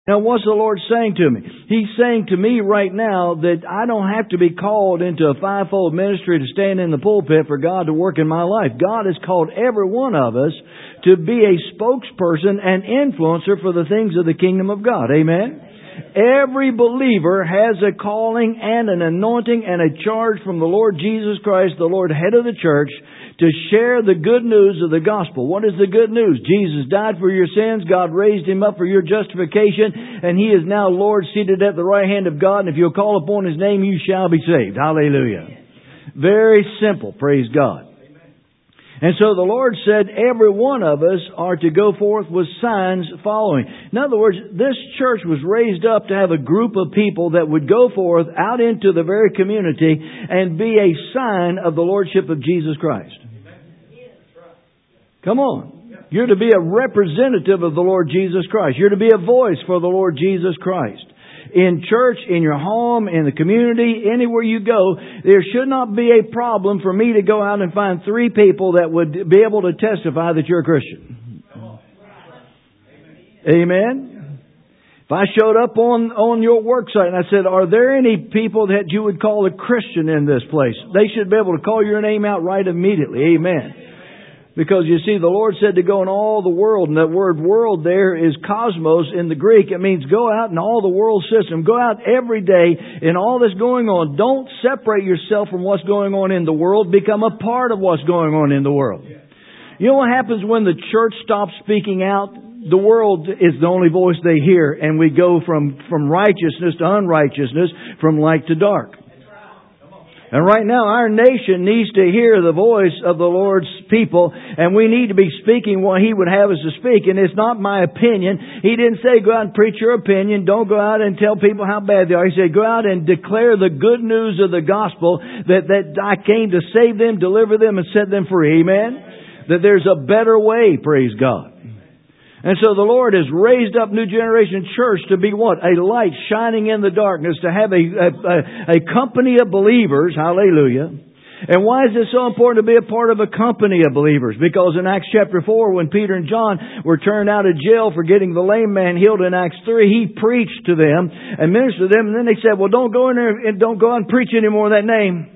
Now, what's the Lord saying to me? He's saying to me right now that I don't have to be called into a fivefold ministry to stand in the pulpit for God to work in my life. God has called every one of us to be a spokesperson and influencer for the things of the kingdom of God. Amen? Every believer has a calling and an anointing and a charge from the Lord Jesus Christ, the Lord head of the church, to share the good news of the gospel. What is the good news? Jesus died for your sins. God raised Him up for your justification. And He is now Lord seated at the right hand of God. And if you'll call upon His name, you shall be saved. Hallelujah. Very simple. Praise God. And so the Lord said every one of us are to go forth with signs following. In other words, this church was raised up to have a group of people that would go forth out into the very community and be a sign of the Lordship of Jesus Christ. Come on. You're to be a representative of the Lord Jesus Christ. You're to be a voice for the Lord Jesus Christ. In church, in your home, in the community, anywhere you go, there should not be a problem for me to go out and find 3 people that would be able to testify that you're a Christian. Amen? If I showed up on your work site and I said, are there any people that you would call a Christian in this place? They should be able to call your name out right immediately. Amen. Because you see, the Lord said to go in all the world, and that word world there is cosmos in the Greek. It means go out in all the world system. Go out every day in all that's going on. Don't separate yourself from what's going on in the world. Become a part of what's going on in the world. You know what happens when the church stops speaking out? The world is the only voice they hear, and we go from righteousness to unrighteousness, from light to dark. And right now, our nation needs to hear the voice of the Lord's people, and we need to be speaking what He would have us to speak. And it's not my opinion. He didn't say go out and preach your opinion. Don't go out and tell people how bad they are. He said go out and declare the good news of the gospel that I came to save them, deliver them, and set them free. Amen? That there's a better way, praise God. And so the Lord has raised up New Generation Church to be what? A light shining in the darkness, to have a company of believers. Hallelujah. And why is it so important to be a part of a company of believers? Because in Acts chapter 4, when Peter and John were turned out of jail for getting the lame man healed in Acts 3, He preached to them and ministered to them. And then they said, well, don't go in there and don't go out and preach anymore that name.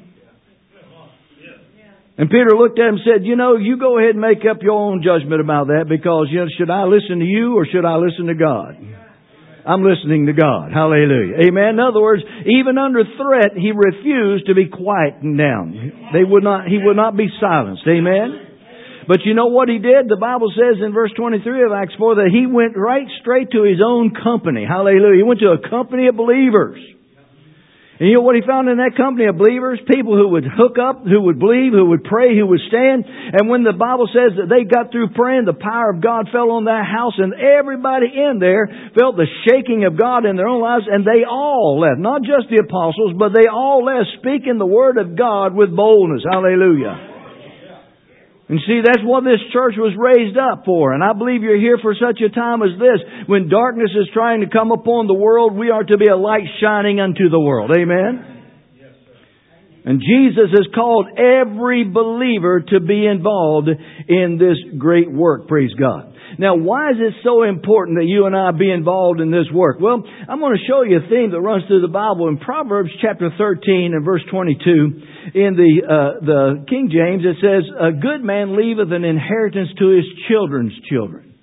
And Peter looked at him and said, you go ahead and make up your own judgment about that, because, should I listen to you or should I listen to God? I'm listening to God. Hallelujah. Amen. In other words, even under threat, he refused to be quietened down. He would not be silenced. Amen. But you know what he did? The Bible says in verse 23 of Acts 4 that he went right straight to his own company. Hallelujah. He went to a company of believers. And you know what he found in that company of believers? People who would hook up, who would believe, who would pray, who would stand. And when the Bible says that they got through praying, the power of God fell on that house, and everybody in there felt the shaking of God in their own lives, and they all left. Not just the apostles, but they all left speaking the Word of God with boldness. Hallelujah. And see, that's what this church was raised up for. And I believe you're here for such a time as this. When darkness is trying to come upon the world, we are to be a light shining unto the world. Amen? And Jesus has called every believer to be involved in this great work. Praise God. Now, why is it so important that you and I be involved in this work? Well, I'm going to show you a theme that runs through the Bible in Proverbs chapter 13 and verse 22. In the King James, it says, a good man leaveth an inheritance to his children's children.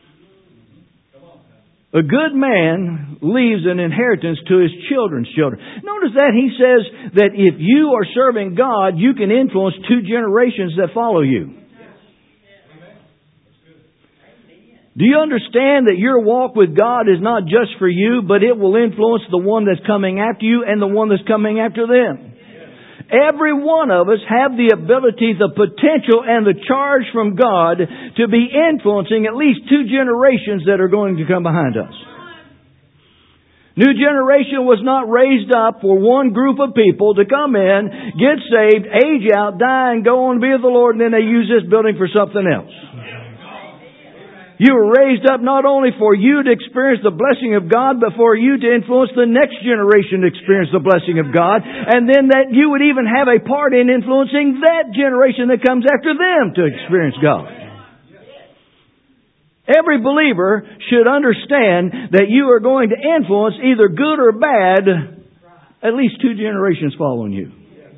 A good man leaves an inheritance to his children's children. Notice that he says that if you are serving God, you can influence 2 generations that follow you. Do you understand that your walk with God is not just for you, but it will influence the one that's coming after you and the one that's coming after them? Every one of us have the ability, the potential, and the charge from God to be influencing at least 2 generations that are going to come behind us. New generation was not raised up for one group of people to come in, get saved, age out, die, and go on to be with the Lord, and then they use this building for something else. You were raised up not only for you to experience the blessing of God, but for you to influence the next generation to experience the blessing of God. And then that you would even have a part in influencing that generation that comes after them to experience God. Every believer should understand that you are going to influence, either good or bad, at least 2 generations following you.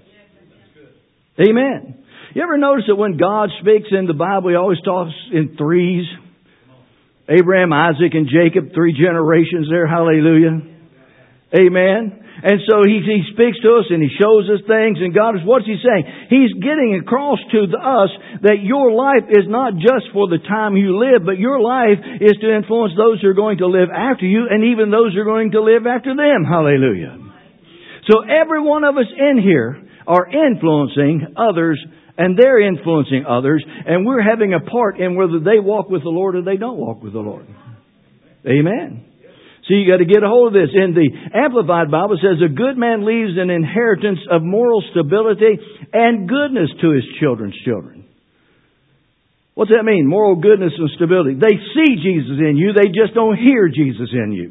Amen. You ever notice that when God speaks in the Bible, He always talks in threes? Abraham, Isaac, and Jacob, 3 generations there. Hallelujah. Amen. And so He speaks to us and He shows us things. And God is, what's He saying? He's getting across to us that your life is not just for the time you live, but your life is to influence those who are going to live after you and even those who are going to live after them. Hallelujah. So every one of us in here are influencing others, and they're influencing others, and we're having a part in whether they walk with the Lord or they don't walk with the Lord. Amen. So you got to get a hold of this. In the Amplified Bible, it says, a good man leaves an inheritance of moral stability and goodness to his children's children. What's that mean? Moral goodness and stability. They see Jesus in you. They just don't hear Jesus in you.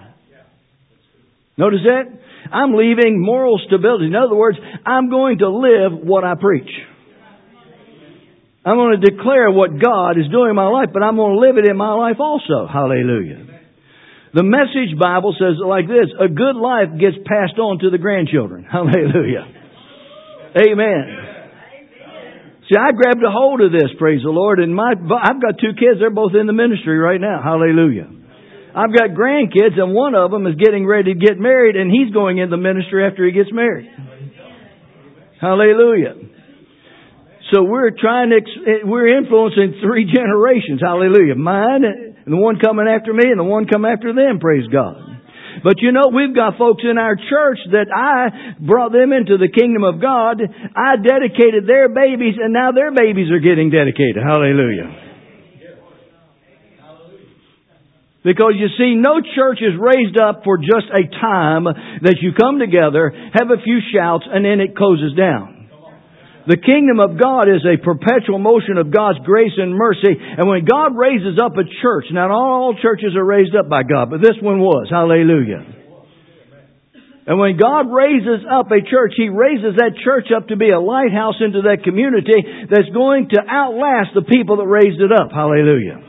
Notice that? I'm leaving moral stability. In other words, I'm going to live what I preach. I'm going to declare what God is doing in my life, but I'm going to live it in my life also. Hallelujah. The Message Bible says it like this: a good life gets passed on to the grandchildren. Hallelujah. Amen. See, I grabbed a hold of this, praise the Lord, and I've got 2 kids. They're both in the ministry right now. Hallelujah. I've got grandkids, and one of them is getting ready to get married, and he's going in the ministry after he gets married. Hallelujah. So we're influencing 3 generations. Hallelujah. Mine, and the one coming after me, and the one coming after them, praise God. But you know, we've got folks in our church that I brought them into the kingdom of God. I dedicated their babies, and now their babies are getting dedicated. Hallelujah. Because you see, no church is raised up for just a time that you come together, have a few shouts, and then it closes down. The kingdom of God is a perpetual motion of God's grace and mercy. And when God raises up a church, now not all churches are raised up by God, but this one was. Hallelujah. And when God raises up a church, He raises that church up to be a lighthouse into that community that's going to outlast the people that raised it up. Hallelujah.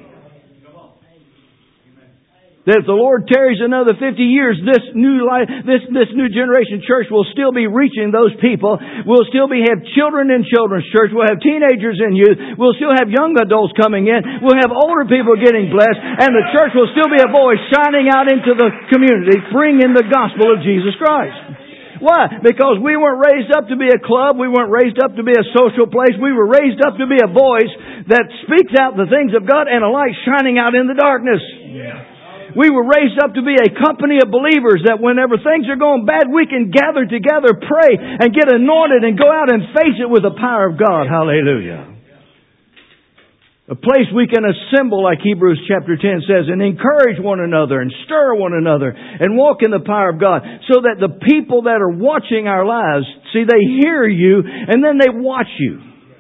That if the Lord tarries another 50 years, this new generation church will still be reaching those people. We'll still have children in children's church. We'll have teenagers in youth. We'll still have young adults coming in. We'll have older people getting blessed. And the church will still be a voice shining out into the community, bringing the gospel of Jesus Christ. Why? Because we weren't raised up to be a club. We weren't raised up to be a social place. We were raised up to be a voice that speaks out the things of God and a light shining out in the darkness. Yeah. We were raised up to be a company of believers that whenever things are going bad, we can gather together, pray, and get anointed and go out and face it with the power of God. Hallelujah. A place we can assemble, like Hebrews chapter 10 says, and encourage one another and stir one another and walk in the power of God, so that the people that are watching our lives, see, they hear you and then they watch you.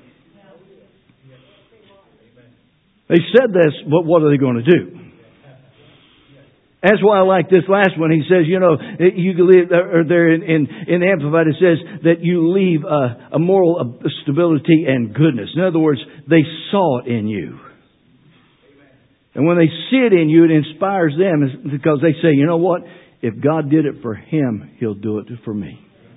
They said this, but what are they going to do? That's why I like this last one. He says, you know, you can leave, or there in Amplified it says that you leave a moral stability and goodness. In other words, they saw it in you. And when they see it in you, it inspires them because they say, you know what? If God did it for him, He'll do it for me.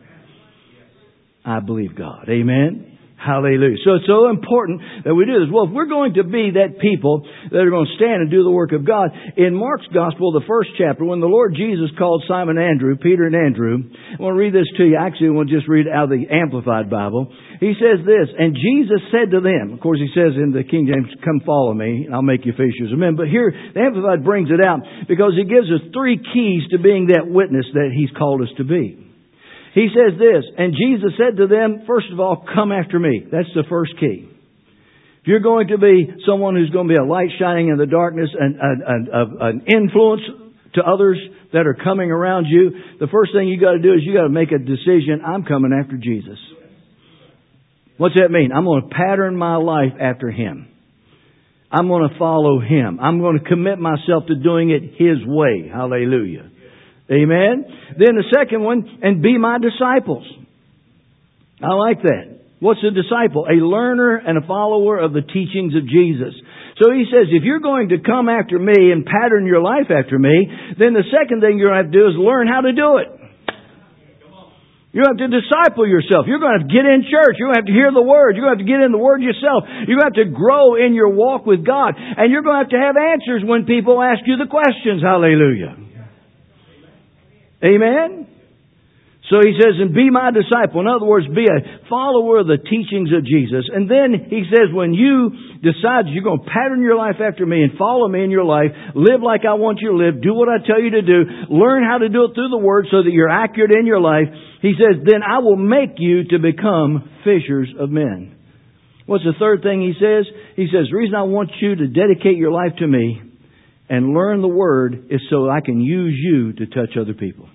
I believe God. Amen. Hallelujah. So it's so important that we do this. Well, if we're going to be that people that are going to stand and do the work of God, in Mark's Gospel, the 1st chapter, when the Lord Jesus called Simon Andrew, Peter and Andrew, I want to read this to you. Actually, I want to just read out of the Amplified Bible. He says this, and Jesus said to them, of course he says in the King James, come follow me, and I'll make you fishers of men. But here, the Amplified brings it out because he gives us 3 keys to being that witness that He's called us to be. He says this, and Jesus said to them, first of all, come after me. That's the first key. If you're going to be someone who's going to be a light shining in the darkness and an influence to others that are coming around you, the first thing you got to do is you got to make a decision. I'm coming after Jesus. What's that mean? I'm going to pattern my life after Him. I'm going to follow Him. I'm going to commit myself to doing it His way. Hallelujah. Amen. Then the second one, and be my disciples. I like that. What's a disciple? A learner and a follower of the teachings of Jesus. So He says, if you're going to come after me and pattern your life after me, then the second thing you're going to have to do is learn how to do it. You have to disciple yourself. You're going to have to get in church. You're going to have to hear the Word. You're going to have to get in the Word yourself. You're going to have to grow in your walk with God. And you're going to have answers when people ask you the questions. Hallelujah. Amen? So He says, and be my disciple. In other words, be a follower of the teachings of Jesus. And then He says, when you decide you're going to pattern your life after me and follow me in your life, live like I want you to live, do what I tell you to do, learn how to do it through the Word so that you're accurate in your life, He says, then I will make you to become fishers of men. What's the third thing He says? He says, the reason I want you to dedicate your life to me and learn the Word is so I can use you to touch other people.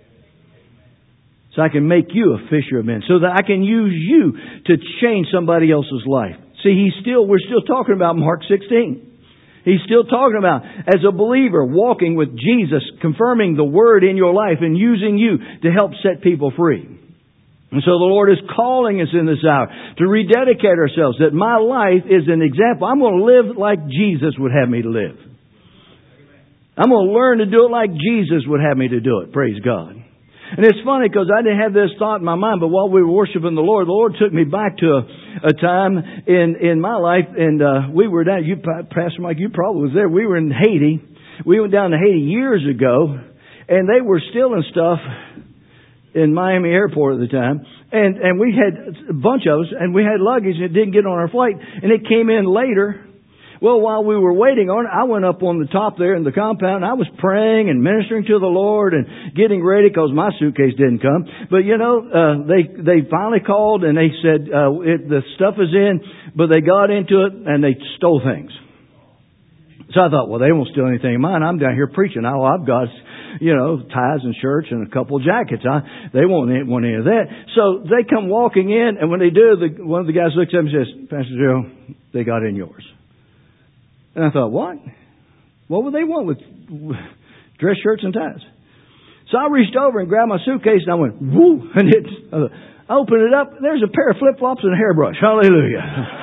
So I can make you a fisher of men. So that I can use you to change somebody else's life. See, we're still talking about Mark 16. He's still talking about, as a believer, walking with Jesus, confirming the Word in your life and using you to help set people free. And so the Lord is calling us in this hour to rededicate ourselves, that my life is an example. I'm going to live like Jesus would have me to live. I'm going to learn to do it like Jesus would have me to do it. Praise God. And it's funny because I didn't have this thought in my mind, but while we were worshiping the Lord took me back to a time in my life, and we were down, Pastor Mike, you probably was there. We were in Haiti. We went down to Haiti years ago, and they were stealing stuff in Miami Airport at the time. And we had a bunch of us, and we had luggage, and it didn't get on our flight, and it came in later. Well, while we were waiting on it, I went up on the top there in the compound. And I was praying and ministering to the Lord and getting ready because my suitcase didn't come. But they finally called and they said the stuff is in, but they got into it and they stole things. So I thought, well, they won't steal anything of mine. I'm down here preaching. I've got ties and shirts and a couple of jackets. They won't want any of that. So they come walking in, and when they do, one of the guys looks at me and says, Pastor Joe, they got in yours. And I thought, what? What would they want with dress shirts and ties? So I reached over and grabbed my suitcase and I went, whoo! And I opened it up. There's a pair of flip-flops and a hairbrush. Hallelujah.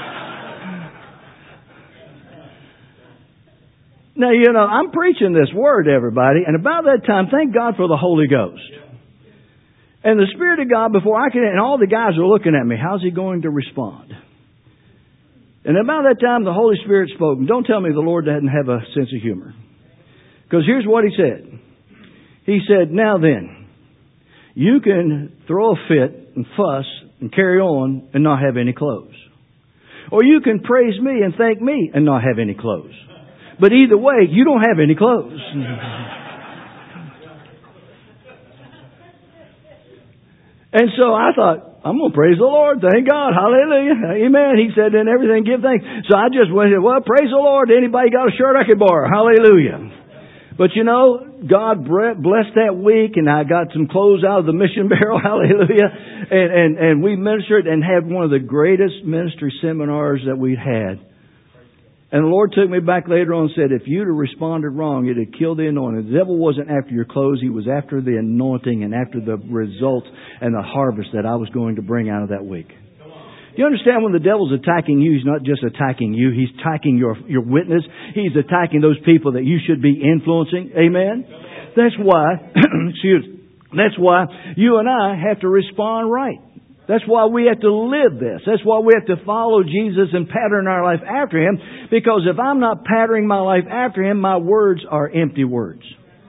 Now, I'm preaching this word to everybody. And about that time, thank God for the Holy Ghost. And the Spirit of God, and all the guys are looking at me. How's He going to respond? And about that time, the Holy Spirit spoke. And don't tell me the Lord doesn't have a sense of humor. Because here's what He said. He said, now then, you can throw a fit and fuss and carry on and not have any clothes. Or you can praise me and thank me and not have any clothes. But either way, you don't have any clothes. And so I thought, I'm going to praise the Lord. Thank God. Hallelujah. Amen. He said, in everything, give thanks. So I just went, well, praise the Lord. Anybody got a shirt I could borrow? Hallelujah. But God blessed that week, and I got some clothes out of the mission barrel. Hallelujah. And we ministered and had one of the greatest ministry seminars that we'd had. And the Lord took me back later on and said, if you'd have responded wrong, it had killed the anointing. The devil wasn't after your clothes. He was after the anointing and after the results and the harvest that I was going to bring out of that week. Do you understand when the devil's attacking you, he's not just attacking you. He's attacking your witness. He's attacking those people that you should be influencing. Amen? That's why, that's why you and I have to respond right. That's why we have to live this. That's why we have to follow Jesus and pattern our life after Him. Because if I'm not patterning my life after Him, my words are empty words.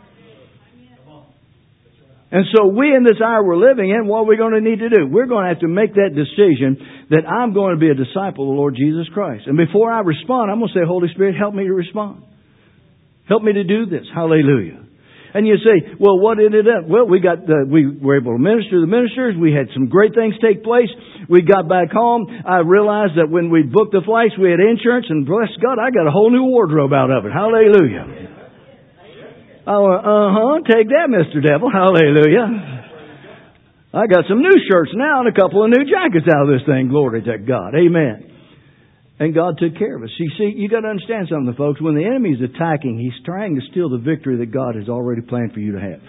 And so we in this hour we're living in, what are we going to need to do? We're going to have to make that decision that I'm going to be a disciple of the Lord Jesus Christ. And before I respond, I'm going to say, Holy Spirit, help me to respond. Help me to do this. Hallelujah. And you say, well, what ended up? Well, we were able to minister to the ministers. We had some great things take place. We got back home. I realized that when we booked the flights, we had insurance, and bless God, I got a whole new wardrobe out of it. Hallelujah. I went, take that, Mr. Devil. Hallelujah. I got some new shirts now and a couple of new jackets out of this thing. Glory to God. Amen. And God took care of us. You see, you got to understand something, folks. When the enemy is attacking, he's trying to steal the victory that God has already planned for you to have.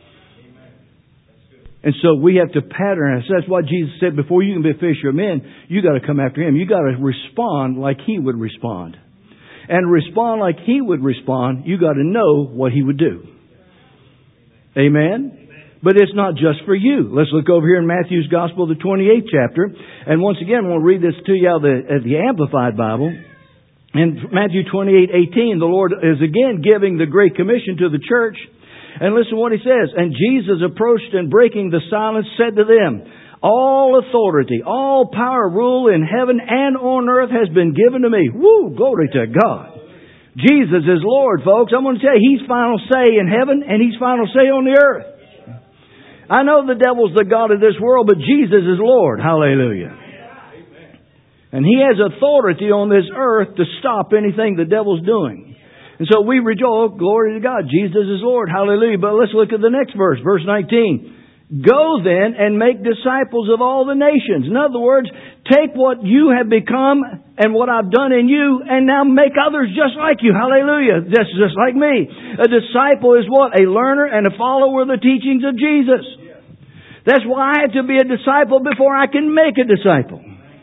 And so we have to pattern us. That's why Jesus said, before you can be a fisher of men, you got to come after Him. You got to respond like He would respond. and respond like He would respond, you got to know what He would do. Amen? But it's not just for you. Let's look over here in Matthew's Gospel, the 28th chapter. And once again, we'll read this to you out of the Amplified Bible. In Matthew 28:18, the Lord is again giving the Great Commission to the church. And listen what He says. And Jesus approached and breaking the silence said to them, all authority, all power, rule in heaven and on earth has been given to me. Woo! Glory to God. Jesus is Lord, folks. I'm going to tell you, He's final say in heaven and He's final say on the earth. I know the devil's the god of this world, but Jesus is Lord. Hallelujah. And He has authority on this earth to stop anything the devil's doing. And so we rejoice, glory to God, Jesus is Lord. Hallelujah. But let's look at the next verse, verse 19. Go then and make disciples of all the nations. In other words, take what you have become and what I've done in you and now make others just like you. Hallelujah. Just like me. A disciple is what? A learner and a follower of the teachings of Jesus. That's why I have to be a disciple before I can make a disciple.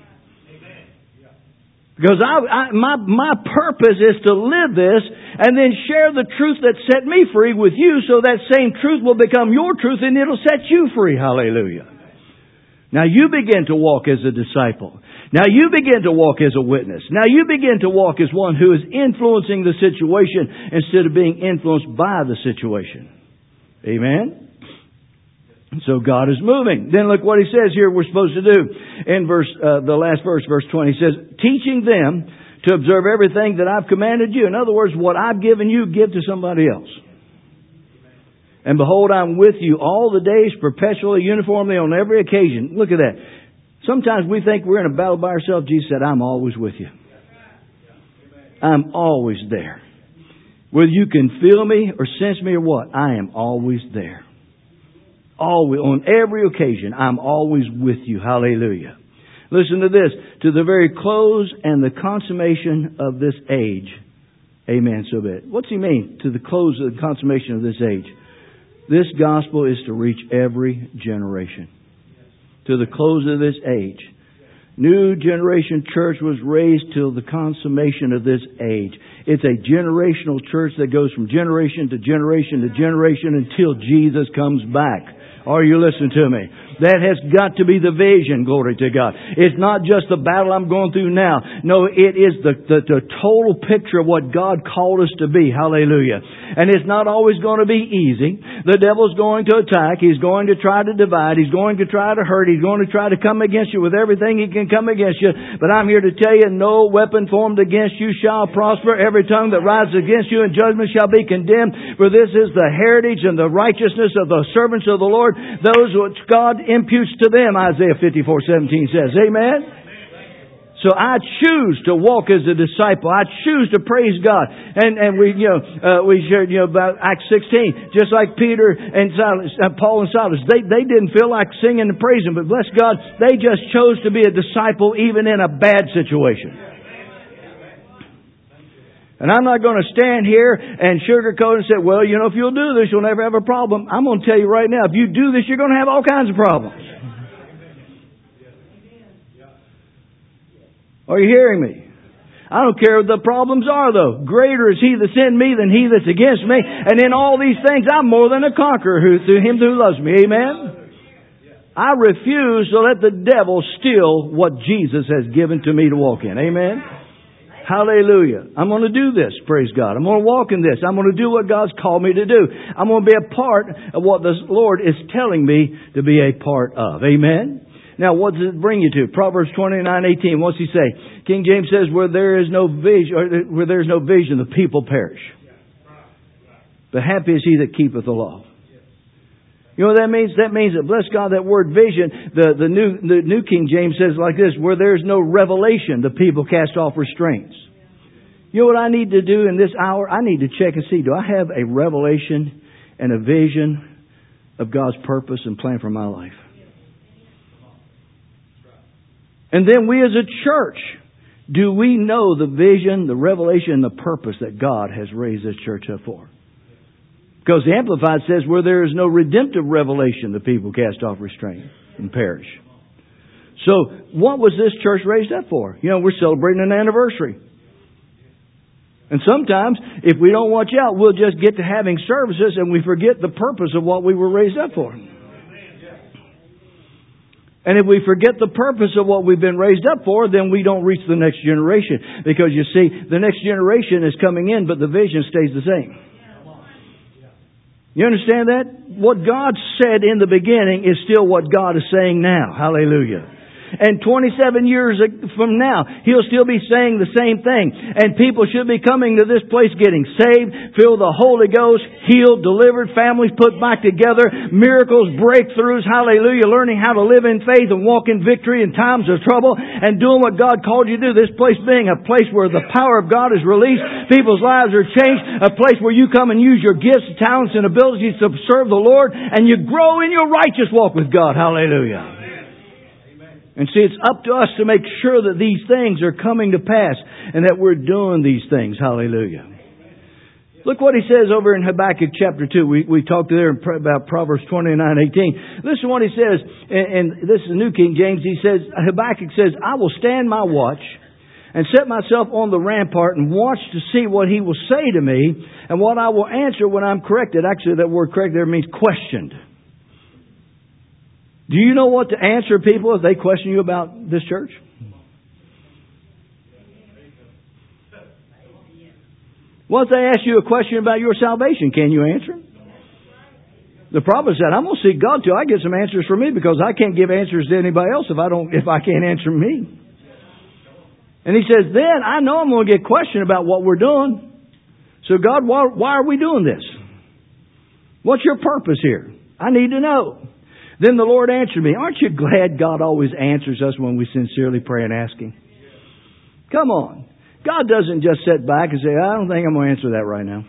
Because my purpose is to live this and then share the truth that set me free with you so that same truth will become your truth and it'll set you free. Hallelujah. Now you begin to walk as a disciple. Now you begin to walk as a witness. Now you begin to walk as one who is influencing the situation instead of being influenced by the situation. Amen? So God is moving. Then look what He says here we're supposed to do. In the last verse, verse 20, He says, teaching them to observe everything that I've commanded you. In other words, what I've given you, give to somebody else. And behold, I'm with you all the days, perpetually, uniformly, on every occasion. Look at that. Sometimes we think we're in a battle by ourselves. Jesus said, I'm always with you. I'm always there. Whether you can feel me or sense me or what, I am always there. Always, on every occasion, I'm always with you. Hallelujah. Listen to this. To the very close and the consummation of this age. Amen. So be it. What's He mean? To the close of the consummation of this age. This gospel is to reach every generation. To the close of this age. New Generation Church was raised till the consummation of this age. It's a generational church that goes from generation to generation to generation until Jesus comes back. Are you listening to me? That has got to be the vision, glory to God. It's not just the battle I'm going through now. No, it is the total picture of what God called us to be. Hallelujah. And it's not always going to be easy. The devil's going to attack. He's going to try to divide. He's going to try to hurt. He's going to try to come against you with everything he can come against you. But I'm here to tell you, no weapon formed against you shall prosper. Every tongue that rises against you in judgment shall be condemned. For this is the heritage and the righteousness of the servants of the Lord. Those which God imputes to them, Isaiah 54:17 says. Amen? So I choose to walk as a disciple. I choose to praise God. And we shared, about Acts 16. Just like Peter and Silas, Paul and Silas, they didn't feel like singing and praising, but bless God, they just chose to be a disciple even in a bad situation. And I'm not going to stand here and sugarcoat and say, well, if you'll do this, you'll never have a problem. I'm going to tell you right now, if you do this, you're going to have all kinds of problems. Are you hearing me? I don't care what the problems are, though. Greater is He that's in me than he that's against me. And in all these things, I'm more than a conqueror through Him who loves me. Amen? I refuse to let the devil steal what Jesus has given to me to walk in. Amen? Hallelujah. I'm going to do this, praise God. I'm going to walk in this. I'm going to do what God's called me to do. I'm going to be a part of what the Lord is telling me to be a part of. Amen? Now, what does it bring you to? Proverbs 29:18. What's he say? King James says, where there is no vision, the people perish. But happy is he that keepeth the law. You know what that means? That means that, bless God, that word vision, the New King James says like this, where there's no revelation, the people cast off restraints. You know what I need to do in this hour? I need to check and see, do I have a revelation and a vision of God's purpose and plan for my life? And then we as a church, do we know the vision, the revelation, and the purpose that God has raised this church up for? Because the Amplified says, where there is no redemptive revelation, the people cast off restraint and perish. So, what was this church raised up for? We're celebrating an anniversary. And sometimes, if we don't watch out, we'll just get to having services and we forget the purpose of what we were raised up for. And if we forget the purpose of what we've been raised up for, then we don't reach the next generation. Because you see, the next generation is coming in, but the vision stays the same. You understand that? What God said in the beginning is still what God is saying now. Hallelujah. And 27 years from now, He'll still be saying the same thing. And people should be coming to this place getting saved, filled with the Holy Ghost, healed, delivered, families put back together, miracles, breakthroughs, hallelujah, learning how to live in faith and walk in victory in times of trouble and doing what God called you to do. This place being a place where the power of God is released, people's lives are changed, a place where you come and use your gifts, talents, and abilities to serve the Lord, and you grow in your righteous walk with God. Hallelujah. And see, it's up to us to make sure that these things are coming to pass and that we're doing these things. Hallelujah. Look what he says over in Habakkuk chapter 2. We talked there about Proverbs 29:18. Listen to what he says, and this is the New King James. He says, Habakkuk says, I will stand my watch and set myself on the rampart and watch to see what he will say to me and what I will answer when I'm corrected. Actually, that word correct there means questioned. Do you know what to answer people if they question you about this church? Well, if they ask you a question about your salvation, can you answer? The problem is that I'm going to seek God till I get some answers for me, because I can't give answers to anybody else if I can't answer me. And he says, then I know I'm going to get questioned about what we're doing. So God, why are we doing this? What's your purpose here? I need to know. Then the Lord answered me. Aren't you glad God always answers us when we sincerely pray and ask Him? Come on. God doesn't just sit back and say, I don't think I'm going to answer that right now.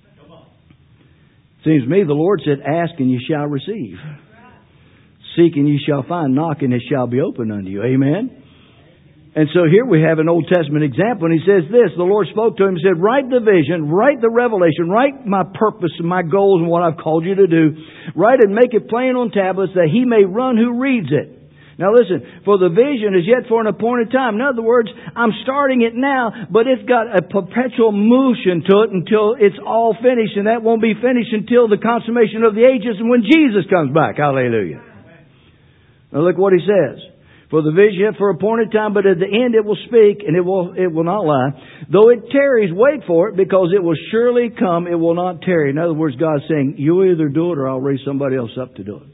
Seems to me the Lord said, ask and you shall receive. Seek and you shall find. Knock and it shall be opened unto you. Amen. And so here we have an Old Testament example, and he says this. The Lord spoke to him and said, write the vision, write the revelation, write my purpose and my goals and what I've called you to do. Write and make it plain on tablets that he may run who reads it. Now listen, for the vision is yet for an appointed time. In other words, I'm starting it now, but it's got a perpetual motion to it until it's all finished, and that won't be finished until the consummation of the ages and when Jesus comes back. Hallelujah. Now look what he says. For the vision for appointed time, but at the end it will speak, and it will not lie. Though it tarries, wait for it, because it will surely come, it will not tarry. In other words, God's saying, you either do it or I'll raise somebody else up to do it.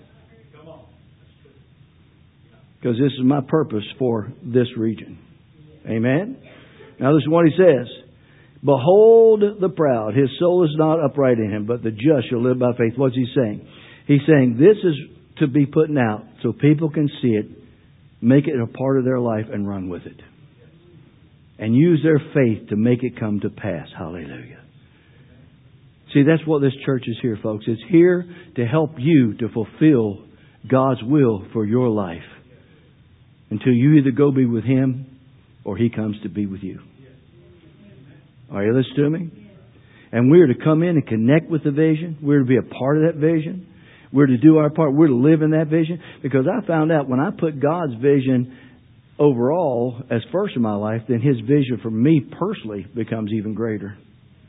Because this is my purpose for this region. Amen? Now this is what he says. Behold the proud, his soul is not upright in him, but the just shall live by faith. What's he saying? He's saying this is to be put out so people can see it, make it a part of their life and run with it. And use their faith to make it come to pass. Hallelujah. See, that's what this church is here, folks. It's here to help you to fulfill God's will for your life. Until you either go be with Him or He comes to be with you. Are you listening to me? And we're to come in and connect with the vision. We're to be a part of that vision. We're to do our part. We're to live in that vision. Because I found out when I put God's vision overall as first in my life, then His vision for me personally becomes even greater.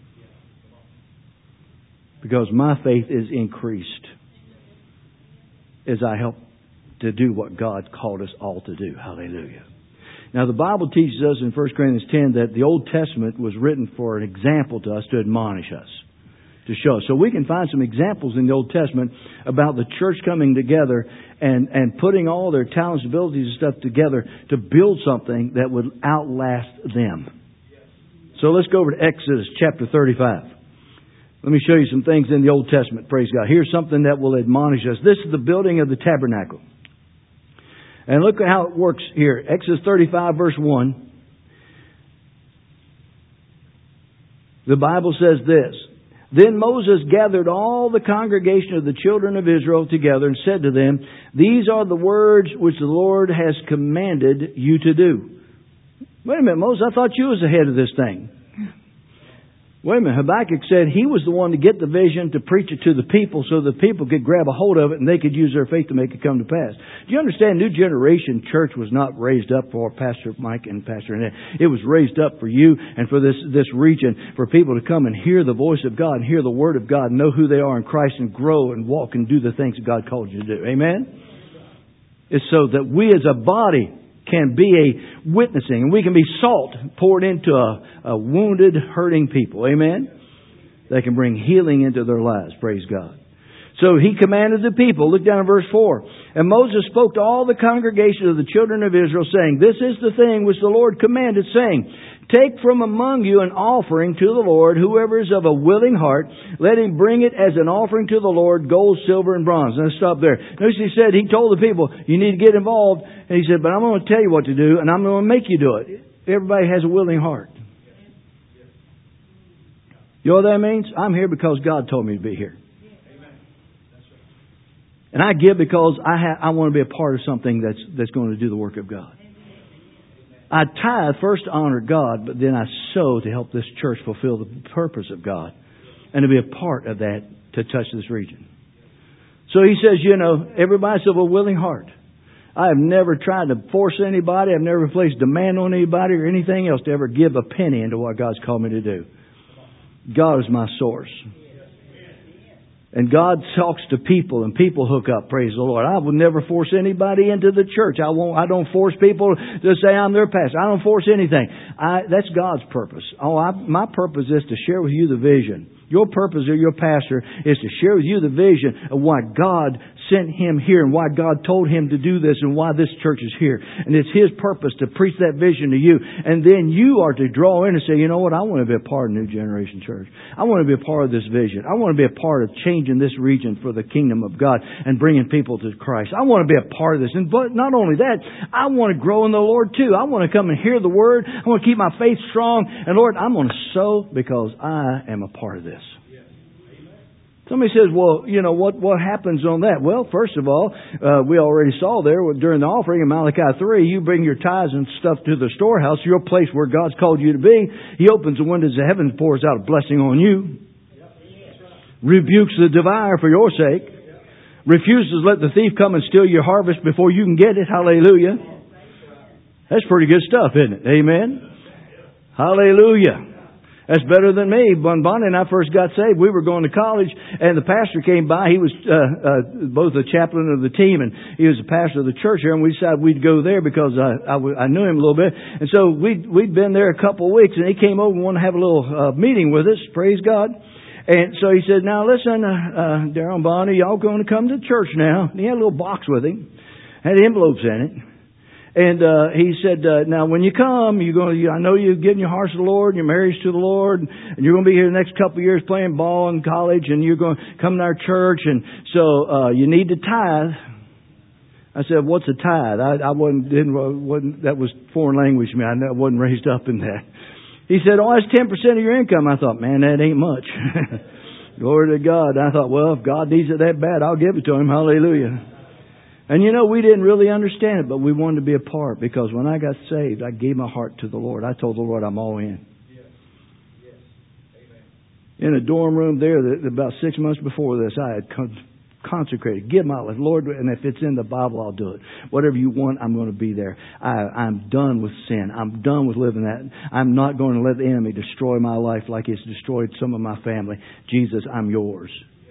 Because my faith is increased as I help to do what God called us all to do. Hallelujah. Now the Bible teaches us in 1 Corinthians 10 that the Old Testament was written for an example to us, to admonish us, to show us. So we can find some examples in the Old Testament about the church coming together and putting all their talents, abilities and stuff together to build something that would outlast them. So let's go over to Exodus chapter 35. Let me show you some things in the Old Testament. Praise God. Here's something that will admonish us. This is the building of the tabernacle. And look at how it works here. Exodus 35 verse 1. The Bible says this. Then Moses gathered all the congregation of the children of Israel together and said to them, these are the words which the Lord has commanded you to do. Wait a minute, Moses, I thought you was the head of this thing. Wait a minute, Habakkuk said he was the one to get the vision, to preach it to the people so the people could grab a hold of it and they could use their faith to make it come to pass. Do you understand? New Generation Church was not raised up for Pastor Mike and Pastor Annette. It was raised up for you and for this region, for people to come and hear the voice of God and hear the Word of God and know who they are in Christ and grow and walk and do the things that God called you to do. Amen? It's so that we as a body can be a witnessing, and we can be salt poured into a wounded, hurting people. Amen? They can bring healing into their lives. Praise God. So He commanded the people. Look down at verse 4. And Moses spoke to all the congregation of the children of Israel, saying, This is the thing which the Lord commanded, saying, Take from among you an offering to the Lord. Whoever is of a willing heart, let him bring it as an offering to the Lord, gold, silver, and bronze. And let's stop there. Notice He said, He told the people, you need to get involved. And He said, but I'm going to tell you what to do, and I'm going to make you do it. Everybody has a willing heart. You know what that means? I'm here because God told me to be here. And I give because I want to be a part of something that's going to do the work of God. I tithe first to honor God, but then I sow to help this church fulfill the purpose of God and to be a part of that to touch this region. So He says, everybody's of a willing heart. I have never tried to force anybody. I've never placed demand on anybody or anything else to ever give a penny into what God's called me to do. God is my source. And God talks to people and people hook up. Praise the Lord. I would never force anybody into the church. I don't force people to say I'm their pastor. I don't force anything. That's God's purpose. My purpose is to share with you the vision. Your purpose or your pastor is to share with you the vision of why God sent him here and why God told him to do this and why this church is here. And it's His purpose to preach that vision to you. And then you are to draw in and say, you know what? I want to be a part of New Generation Church. I want to be a part of this vision. I want to be a part of changing this region for the kingdom of God and bringing people to Christ. I want to be a part of this. But not only that, I want to grow in the Lord too. I want to come and hear the Word. I want to keep my faith strong. And Lord, I'm going to sow because I am a part of this. Somebody says, well, what happens on that? Well, first of all, we already saw there during the offering in Malachi 3, you bring your tithes and stuff to the storehouse, your place where God's called you to be. He opens the windows of heaven and pours out a blessing on you. Rebukes the devourer for your sake. Refuses to let the thief come and steal your harvest before you can get it. Hallelujah. That's pretty good stuff, isn't it? Amen. Hallelujah. That's better than me. When Bonnie and I first got saved, we were going to college, and the pastor came by. He was both a chaplain of the team, and he was a pastor of the church here, and we decided we'd go there because I knew him a little bit. And so we'd been there a couple of weeks, and he came over and wanted to have a little meeting with us. Praise God. And so he said, now listen, Darryl and Bonnie, y'all going to come to church now. And he had a little box with him, had envelopes in it. And he said, now when you come, I know you're giving your hearts to the Lord, and your marriage to the Lord, and you're going to be here the next couple of years playing ball in college, and you're going to come to our church, and so you need to tithe. I said, what's a tithe? I wasn't, that was foreign language to me. I wasn't raised up in that. He said, oh, that's 10% of your income. I thought, man, that ain't much. Glory to God. I thought, well, if God needs it that bad, I'll give it to Him. Hallelujah. And we didn't really understand it, but we wanted to be a part because when I got saved, I gave my heart to the Lord. I told the Lord, I'm all in. Yes. Amen. In a dorm room there, about 6 months before this, I had consecrated, give my life, Lord, and if it's in the Bible, I'll do it. Whatever you want, I'm going to be there. I'm done with sin. I'm done with living that. I'm not going to let the enemy destroy my life like it's destroyed some of my family. Jesus, I'm yours.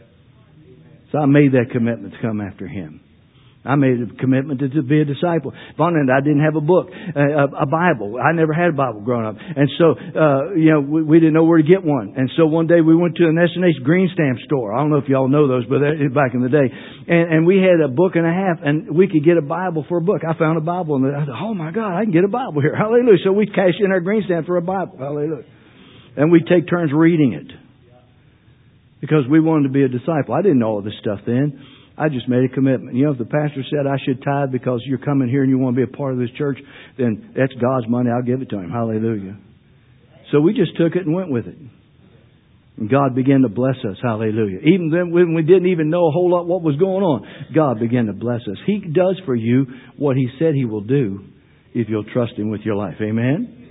So I made that commitment to come after Him. I made a commitment to be a disciple. Bonnie and I didn't have a book, a Bible. I never had a Bible growing up. And so, we didn't know where to get one. And so one day we went to an S&H green stamp store. I don't know if y'all know those, but back in the day. And we had a book and a half, and we could get a Bible for a book. I found a Bible, and I thought, oh my God, I can get a Bible here. Hallelujah. So we cashed in our green stamp for a Bible. Hallelujah. And we'd take turns reading it. Because we wanted to be a disciple. I didn't know all this stuff then. I just made a commitment. If the pastor said I should tithe because you're coming here and you want to be a part of this church, then that's God's money. I'll give it to Him. Hallelujah. So we just took it and went with it. And God began to bless us. Hallelujah. Even then, when we didn't even know a whole lot what was going on, God began to bless us. He does for you what He said He will do if you'll trust Him with your life. Amen?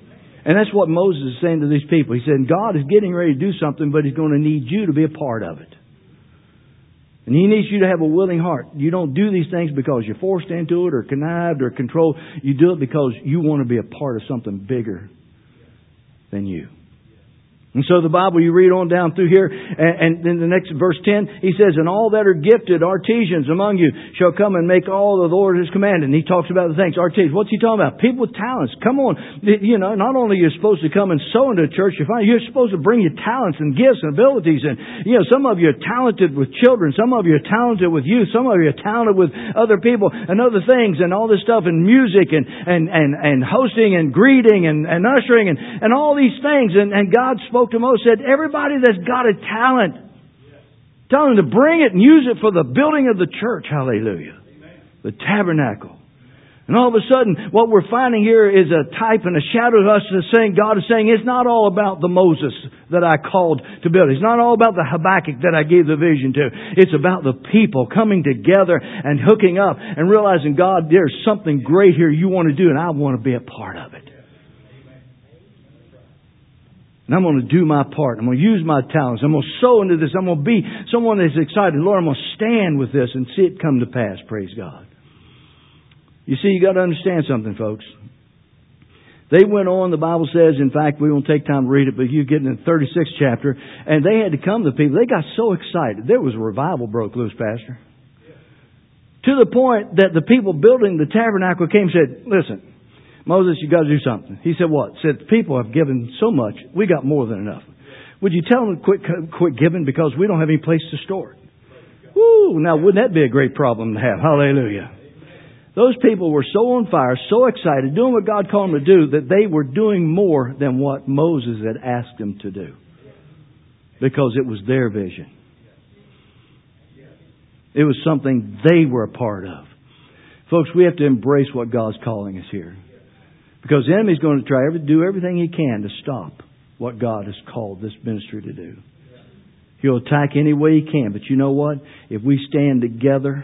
And that's what Moses is saying to these people. He said, God is getting ready to do something, but He's going to need you to be a part of it. And He needs you to have a willing heart. You don't do these things because you're forced into it or connived or controlled. You do it because you want to be a part of something bigger than you. And so the Bible, you read on down through here, and in the next verse 10, he says, and all that are gifted artisans among you shall come and make all the Lord has commanded. And he talks about the things. Artisans. What's he talking about? People with talents. Come on. You know, not only are you supposed to come and sow into a church, you're supposed to bring your talents and gifts and abilities. And, you know, some of you are talented with children. Some of you are talented with youth. Some of you are talented with other people and other things and all this stuff and music and hosting and greeting and ushering and all these things. And God spoke to Moses, said, everybody that's got a talent, tell them to bring it and use it for the building of the church. Hallelujah. Amen. The tabernacle. And all of a sudden, what we're finding here is a type and a shadow of us saying, God is saying, it's not all about the Moses that I called to build. It's not all about the Habakkuk that I gave the vision to. It's about the people coming together and hooking up and realizing, God, there's something great here you want to do, and I want to be a part of it. And I'm going to do my part. I'm going to use my talents. I'm going to sow into this. I'm going to be someone that's excited. Lord, I'm going to stand with this and see it come to pass. Praise God. You see, you got to understand something, folks. They went on, the Bible says, in fact, we won't take time to read it, but you get in the 36th chapter, and they had to come to people. They got so excited. There was a revival broke loose, Pastor. To the point that the people building the tabernacle came and said, listen, Moses, you got to do something. He said what? Said, the people have given so much, we got more than enough. Would you tell them to quit giving because we don't have any place to store it? Woo! Now, wouldn't that be a great problem to have? Hallelujah. Those people were so on fire, so excited, doing what God called them to do, that they were doing more than what Moses had asked them to do. Because it was their vision. It was something they were a part of. Folks, we have to embrace what God's calling us here. Because the enemy's going to try to do everything he can to stop what God has called this ministry to do. He'll attack any way he can. But you know what? If we stand together,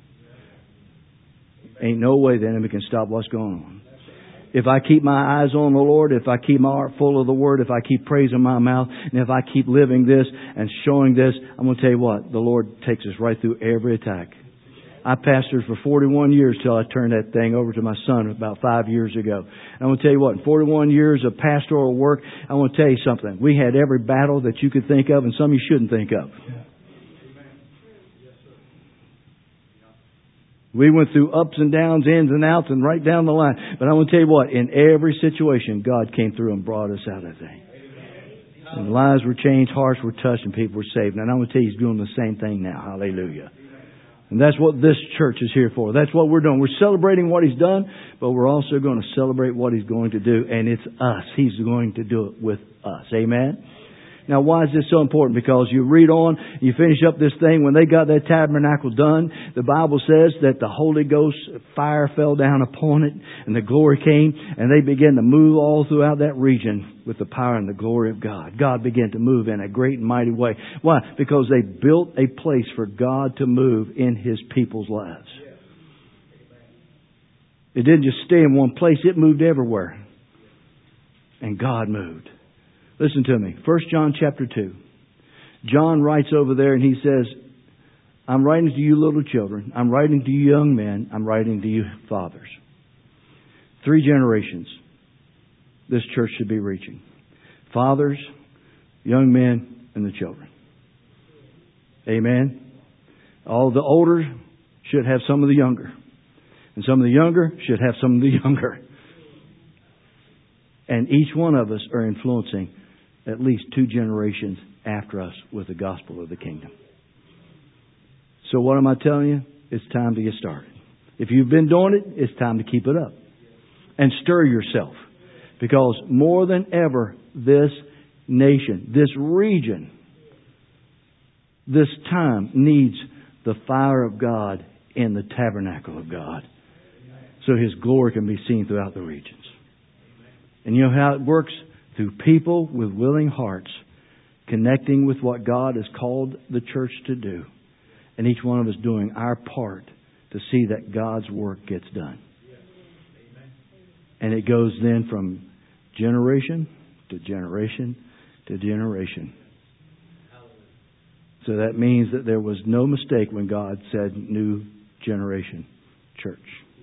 ain't no way the enemy can stop what's going on. If I keep my eyes on the Lord, if I keep my heart full of the Word, if I keep praising my mouth, and if I keep living this and showing this, I'm going to tell you what, the Lord takes us right through every attack. I pastored for 41 years till I turned that thing over to my son about 5 years ago. And I'm going to tell you what, in 41 years of pastoral work, I want to tell you something. We had every battle that you could think of and some you shouldn't think of. We went through ups and downs, ins and outs, and right down the line. But I want to tell you what, in every situation, God came through and brought us out of that thing. And lives were changed, hearts were touched, and people were saved. And I want to tell you, He's doing the same thing now. Hallelujah. And that's what this church is here for. That's what we're doing. We're celebrating what He's done, but we're also going to celebrate what He's going to do. And it's us. He's going to do it with us. Amen? Now, why is this so important? Because you read on, you finish up this thing. When they got that tabernacle done, the Bible says that the Holy Ghost fire fell down upon it, and the glory came, and they began to move all throughout that region with the power and the glory of God. God began to move in a great and mighty way. Why? Because they built a place for God to move in His people's lives. It didn't just stay in one place. It moved everywhere. And God moved. Listen to me. 1 John chapter 2. John writes over there and he says, I'm writing to you little children. I'm writing to you young men. I'm writing to you fathers. 3 generations this church should be reaching. Fathers, young men, and the children. Amen. All the older should have some of the younger. And some of the younger should have some of the younger. And each one of us are influencing at least 2 generations after us with the gospel of the kingdom. So what am I telling you? It's time to get started. If you've been doing it, it's time to keep it up. And stir yourself. Because more than ever, this nation, this region, this time needs the fire of God in the tabernacle of God. So His glory can be seen throughout the regions. And you know how it works? Through people with willing hearts connecting with what God has called the church to do. And each one of us doing our part to see that God's work gets done. And it goes then from generation to generation to generation. So that means that there was no mistake when God said new generation church.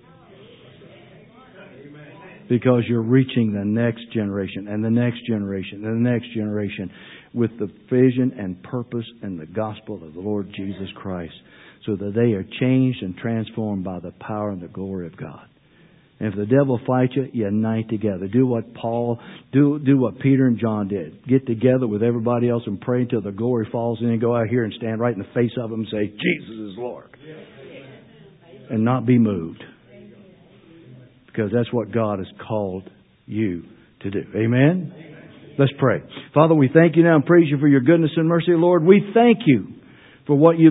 Because you're reaching the next generation and the next generation and the next generation with the vision and purpose and the gospel of the Lord Jesus Christ, so that they are changed and transformed by the power and the glory of God. And if the devil fights you, unite together. Do what Peter and John did. Get together with everybody else and pray until the glory falls in, and go out here and stand right in the face of them and say, Jesus is Lord. And not be moved. Because that's what God has called you to do. Amen? Let's pray. Father, we thank you now and praise you for your goodness and mercy, Lord. We thank you for what you've